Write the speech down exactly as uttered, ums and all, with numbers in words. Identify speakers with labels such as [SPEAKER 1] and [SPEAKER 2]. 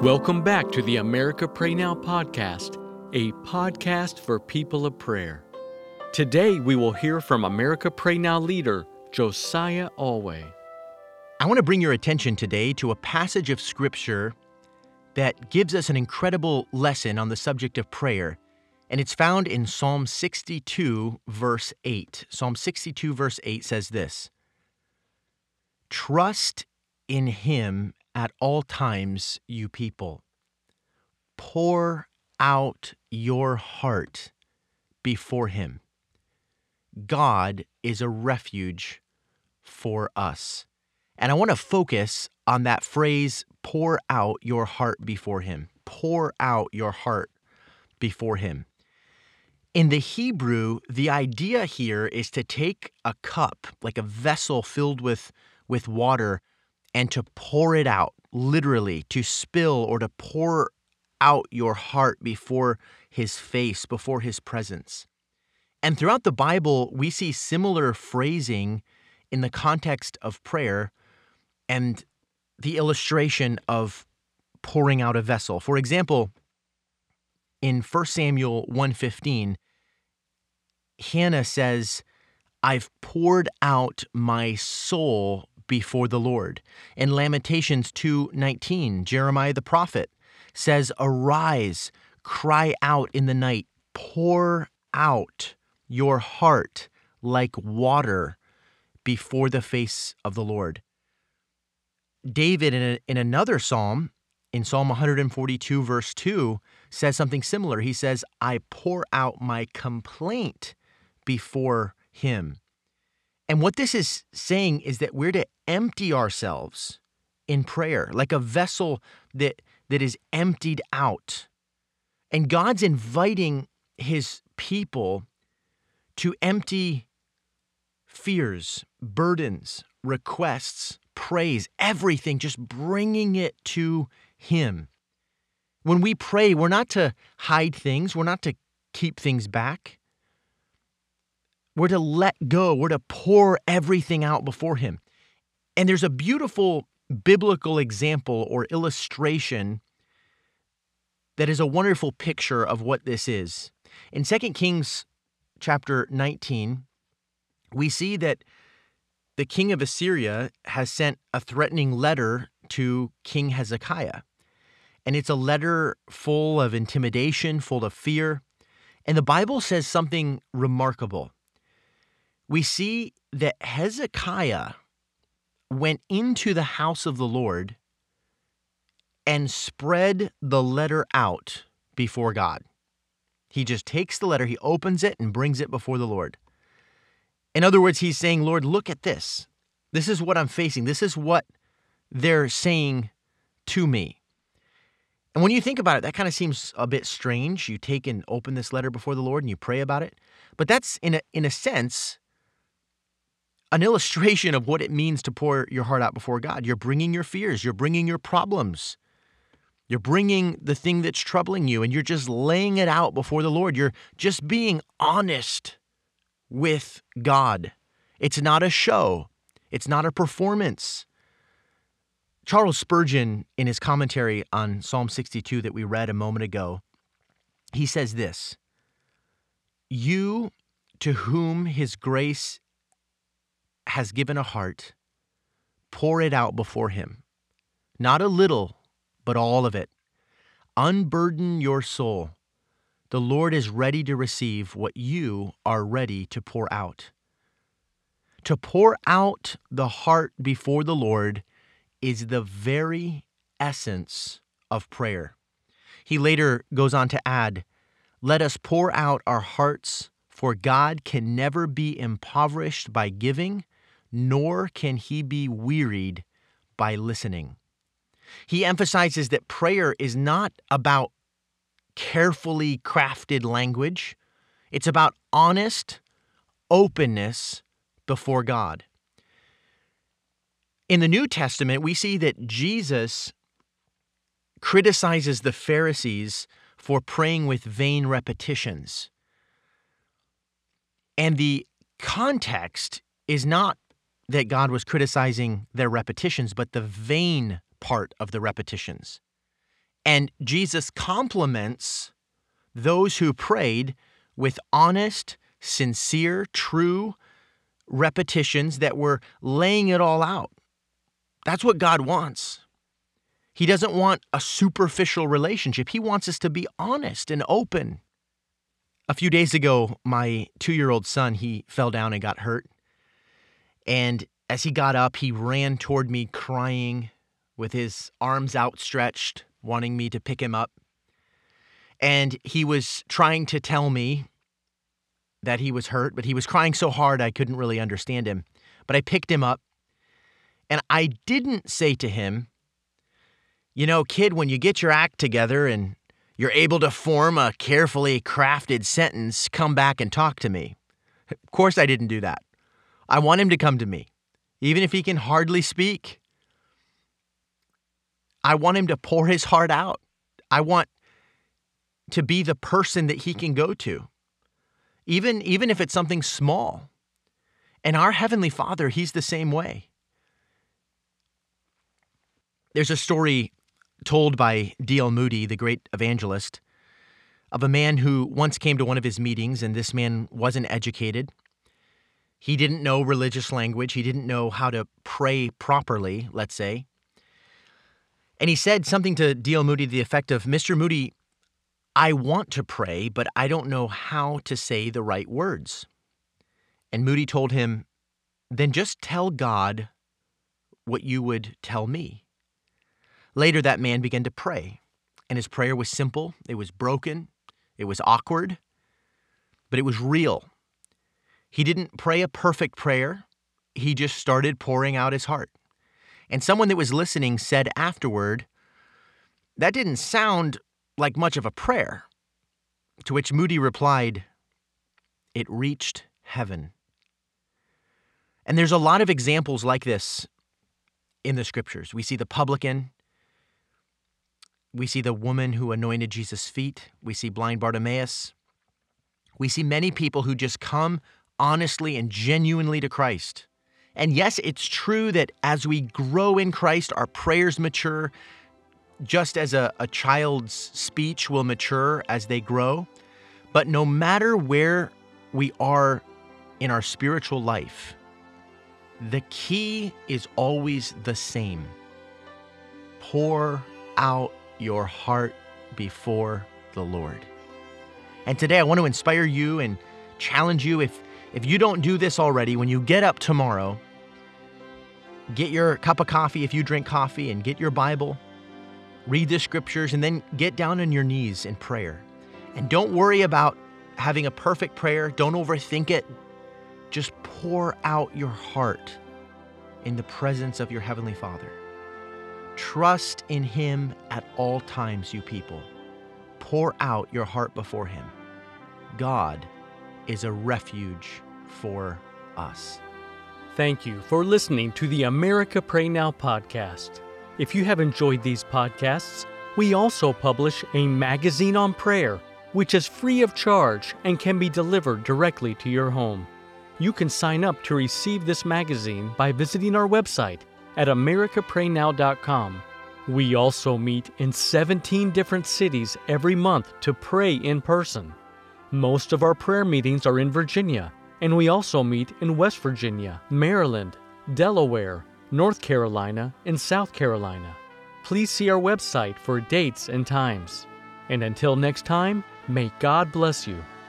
[SPEAKER 1] Welcome back to the America Pray Now podcast, a podcast for people of prayer. Today we will hear from America Pray Now leader Josiah Alway.
[SPEAKER 2] I want to bring your attention today to a passage of Scripture that gives us an incredible lesson on the subject of prayer, and it's found in Psalm sixty-two, verse eight. Psalm sixty-two, verse eight says this: "Trust in Him at all times, you people. Pour out your heart before Him. God is a refuge for us." And I want to focus on that phrase, pour out your heart before Him. Pour out your heart before Him. In the Hebrew, the idea here is to take a cup, like a vessel filled with, with water, and to pour it out, literally, to spill or to pour out your heart before His face, before His presence. And throughout the Bible, we see similar phrasing in the context of prayer and the illustration of pouring out a vessel. For example, in First Samuel one fifteen, Hannah says, "I've poured out my soul before the Lord." In Lamentations two nineteen, Jeremiah the prophet says, "Arise, cry out in the night, pour out your heart like water before the face of the Lord." David, in, a, in another psalm, in Psalm one forty-two, verse two, says something similar. He says, "I pour out my complaint before Him." And what this is saying is that we're to empty ourselves in prayer, like a vessel that, that is emptied out. And God's inviting His people to empty fears, burdens, requests, praise, everything, just bringing it to Him. When we pray, we're not to hide things. We're not to keep things back. We're to let go. We're to pour everything out before Him. And there's a beautiful biblical example or illustration that is a wonderful picture of what this is. In Second Kings chapter nineteen, we see that the king of Assyria has sent a threatening letter to King Hezekiah. And it's a letter full of intimidation, full of fear. And the Bible says something remarkable. We see that Hezekiah went into the house of the Lord and spread the letter out before God. He just takes the letter, he opens it, and brings it before the Lord. In other words, he's saying, "Lord, look at this. This is what I'm facing. This is what they're saying to me." And when you think about it, that kind of seems a bit strange. You take and open this letter before the Lord and you pray about it. But that's, in a, in a sense, an illustration of what it means to pour your heart out before God. You're bringing your fears. You're bringing your problems. You're bringing the thing that's troubling you, and you're just laying it out before the Lord. You're just being honest with God. It's not a show. It's not a performance. Charles Spurgeon, in his commentary on Psalm sixty-two that we read a moment ago, he says this: "You to whom His grace has given a heart, pour it out before Him. Not a little, but all of it. Unburden your soul. The Lord is ready to receive what you are ready to pour out." To pour out the heart before the Lord is the very essence of prayer. He later goes on to add, "Let us pour out our hearts, for God can never be impoverished by giving, nor can He be wearied by listening." He emphasizes that prayer is not about carefully crafted language. It's about honest openness before God. In the New Testament, we see that Jesus criticizes the Pharisees for praying with vain repetitions. And the context is not that God was criticizing their repetitions, but the vain part of the repetitions. And Jesus compliments those who prayed with honest, sincere, true repetitions that were laying it all out. That's what God wants. He doesn't want a superficial relationship. He wants us to be honest and open. A few days ago, my two-year-old son, he fell down and got hurt. And as he got up, he ran toward me crying with his arms outstretched, wanting me to pick him up. And he was trying to tell me that he was hurt, but he was crying so hard I couldn't really understand him. But I picked him up, and I didn't say to him, you know, kid, when you get your act together and you're able to form a carefully crafted sentence, come back and talk to me. Of course I didn't do that. I want him to come to me, even if he can hardly speak. I want him to pour his heart out. I want to be the person that he can go to, even, even if it's something small. And our Heavenly Father, He's the same way. There's a story told by D L Moody, the great evangelist, of a man who once came to one of his meetings, and this man wasn't educated. He didn't know religious language. He didn't know how to pray properly, let's say. And he said something to D L Moody to the effect of, Mister Moody, I want to pray, but I don't know how to say the right words. And Moody told him, then just tell God what you would tell me. Later, that man began to pray, and his prayer was simple, it was broken, it was awkward, but it was real. He didn't pray a perfect prayer, he just started pouring out his heart. And someone that was listening said afterward, that didn't sound like much of a prayer. To which Moody replied, it reached heaven. And there's a lot of examples like this in the scriptures. We see the publican. We see the woman who anointed Jesus' feet. We see blind Bartimaeus. We see many people who just come honestly and genuinely to Christ. And yes, it's true that as we grow in Christ, our prayers mature, just as a, a child's speech will mature as they grow. But no matter where we are in our spiritual life, the key is always the same. Pour out your heart before the Lord. And today I want to inspire you and challenge you, if if you don't do this already, when you get up tomorrow, get your cup of coffee if you drink coffee, and get your Bible, read the scriptures, and then get down on your knees in prayer. And don't worry about having a perfect prayer. Don't overthink it. Just pour out your heart in the presence of your Heavenly Father. Trust in Him at all times, you people. Pour out your heart before Him. God is a refuge for us.
[SPEAKER 1] Thank you for listening to the America Pray Now podcast. If you have enjoyed these podcasts, we also publish a magazine on prayer, which is free of charge and can be delivered directly to your home. You can sign up to receive this magazine by visiting our website at america pray now dot com. We also meet in seventeen different cities every month to pray in person. Most of our prayer meetings are in Virginia, and we also meet in West Virginia, Maryland, Delaware, North Carolina, and South Carolina. Please see our website for dates and times. And until next time, may God bless you.